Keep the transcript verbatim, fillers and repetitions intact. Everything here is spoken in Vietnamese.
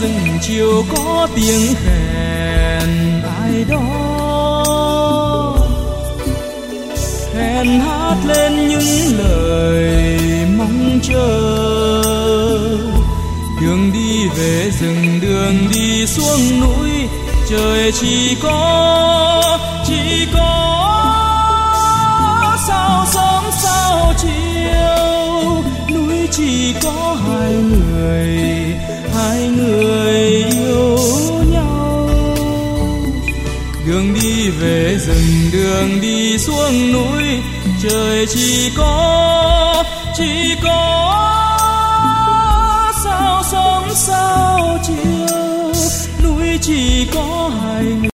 rừng chiều có tiếng khen ai đó, khen hát lên những lời mong chờ. Đường đi về rừng, đường đi xuống núi, trời chỉ có chỉ có sao sớm sao chiều, núi chỉ có hai người hai người yêu nhau. Đường đi về rừng, đường đi xuống núi, trời chỉ có chỉ có sao sớm sao chiều, núi chỉ có hai người.